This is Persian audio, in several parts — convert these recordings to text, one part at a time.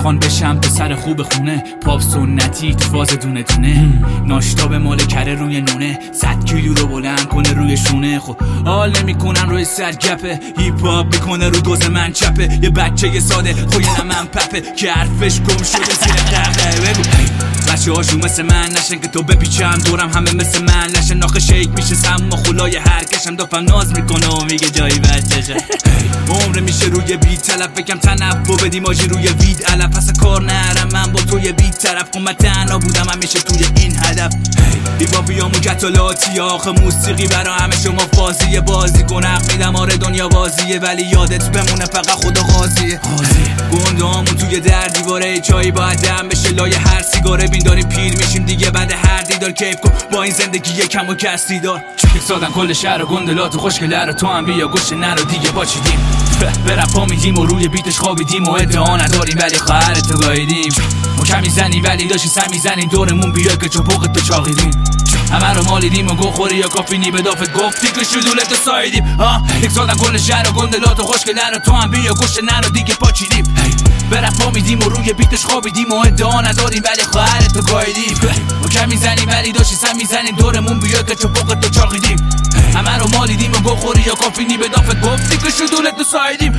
میخوان بشم پسر خوب خونه، پاپ سنتی تو فاز دونه دونه، ناشتا به مال کره روی نونه، 100 کیلو رو بلند کنه روی شونه. خب حال نمیکنن روی سرگپه، هیپ هاپ میکنه رو دوز من چپه، یه بچه ساده خوی من پپه که حرفش گم شده زیر قهقه. بگو بچه هاشون مثل من نشن که تو بپیچم دورم همه مثل من لشن، ناخه شیک میشه سم و خلای هر کشم دافم ناز میکنه و میگه جایی بچه‌شه. عمر میشه روی بیت طلب بکم تنفو بدیم آجی روی وید علف، پس کار نرم من با توی بیت طرف کن من تنها بودم همیشه توی این هدف. بیبابیامو گتالاتی آخه موسیقی برا همه شما فازیه، بازی کنق میدم آره دنیا بازیه ولی یادت بمونه فقط خدا قاضیه. گنده همون توی در دیواره چایی باید دم بشه لای هر سیگاره، بین داریم پیر میشیم دیگه بعد هر دیدار کیف کن با این زندگی کم و کسری دار. سادن کل شهر و گندلات و خوشگله رو تو هم بیا گوش نرو دیگه پاچیدیم، به رپا میدیم و روی بیتش خوابیدیم و ادعا نداریم ولی خواهرتو گاییدیم. ما کم میزنی ولی داشتی سم میزنیم دورمون بیا که چپاقت تو چاقیدیم، همه رو مالیدیم و گوخوری یا کافینی به دافت گفتی که شدولت رو سایدیم. یک سادن کل شهر و گندلات و خوشگله رو تو هم بیا گوش نرو دیگه پاچیدیم، به رپا میدیم و روی بیتش خوابیدیم و ادعا نداریم ولی خواهرتو گاییدیم. ما کم میزنیم ولی داشتی سم میزنیم دورمون بیا که چپاقت تو چاقیدیم، همه رو مالیدیم و گوخوری یا کافینی به دافت گفتی که شدولت رو سایدیم.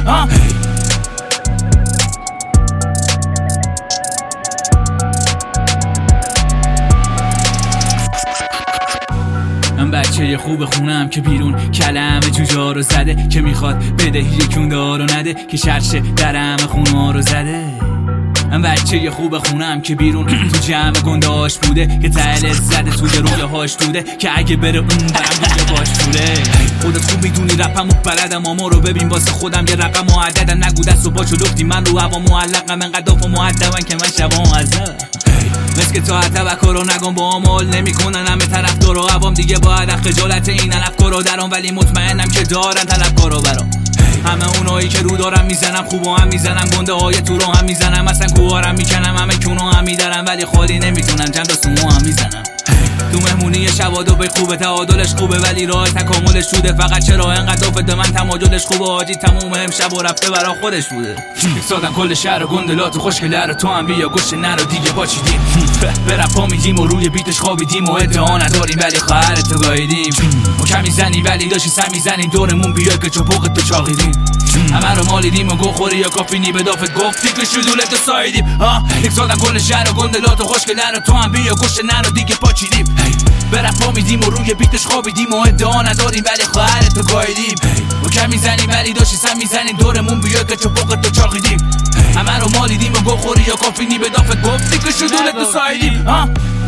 من بچه خوب خونم که بیرون کلم جوجا رو زده، که میخواد بده یکون دارو نده که شرشه درم خونه رو زده. من بچه خوب خونم که بیرون تو جمع گنداش بوده، که تله زده توی روی هاش توده، که اگه بره اون برم روی باش توده. خودت خوب میدونی رپم و بلدم اما رو ببین واسه خودم یه رقم و عددم، نگو دست و پاچو لختی من رو هوا معلقم، انقدر و مؤدبن که من شبا معذب مثل که تا تبکر رو نگم با عمال نمیکنن همه طرفدار و عوام دیگه باید خجالت این افکارو درام، ولی مطمئنم که دارن طلبکارو برام. همه اونایی که رو دارم میزنم خوبا هم میزنم، گنده های تو رو هم میزنم، اصلا کوهارم میکنم همه کونو هم میدارم ولی خالی نمیتونم چند تا سومو هم میزنم. تو مهمونی شبادو به خوبه تعادلش خوبه ولی راه تکاملش شده، فقط چرا انقدر به من تمایلش خوبه آجی تموم امشب و رفته برا خودش بوده. سادن کل شهر و گندلات و خوشگله رو تو هم بیا گوش نرو دیگه پاچیدیم، به رپا میدیم و روی بیتش خوابیدیم و ادعا نداریم ولی خواهرتو گاییدیم. ما کم میزنی ولی داشتی سم میزنیم دورمون بیا که چپاقت تو چاقیدیم، همه رو مالیدیم و گوخوری یا کافینی به دافت گفتی که شدولت رو سایدیم. یک سادن کل شهر و گندلات و خوشگله رو تو هم بیا گوش نرو دیگه پاچیدیم، به رپا میدیم و روی بیتش خوابیدیم و ادعا نداریم ولی خواهرتو گاییدیم. ما کم میزنیم ولی داشتی سم میزنیم دورمون بیا که چپاقت تو چاقیدیم، همه رو مالیدیم و گوخوری یا کافینی به دافت گفتی که شدولت رو سایدیم.